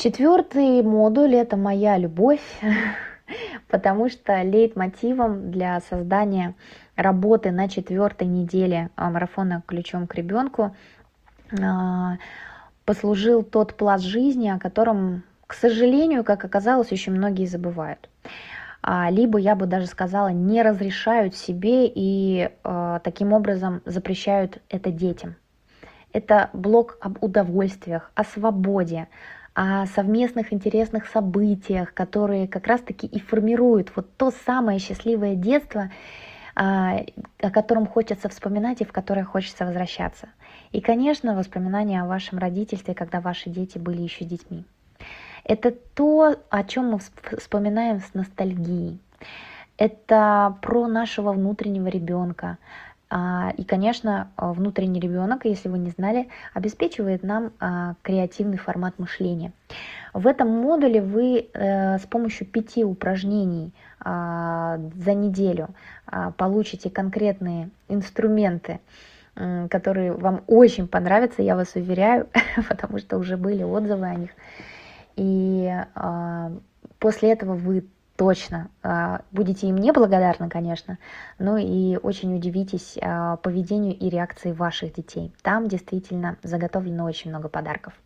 Четвертый модуль — это моя любовь, потому что лейтмотивом для создания работы на четвертой неделе марафона «Ключом к ребенку» а, послужил тот пласт жизни, о котором, к сожалению, как оказалось, очень многие забывают. Либо, я бы даже сказала, не разрешают себе и таким образом запрещают это детям. Это блог об удовольствиях, о свободе, о совместных интересных событиях, которые как раз-таки и формируют вот то самое счастливое детство, о котором хочется вспоминать и в которое хочется возвращаться. И, конечно, воспоминания о вашем родительстве, когда ваши дети были еще детьми. Это то, о чем мы вспоминаем с ностальгией. Это про нашего внутреннего ребенка. И, конечно, внутренний ребенок, если вы не знали, обеспечивает нам креативный формат мышления. В этом модуле вы с помощью 5 упражнений за неделю получите конкретные инструменты, которые вам очень понравятся, я вас уверяю, потому что уже были отзывы о них. И после этого вы точно будете им неблагодарны, конечно, но и очень удивитесь поведению и реакции ваших детей. Там действительно заготовлено очень много подарков.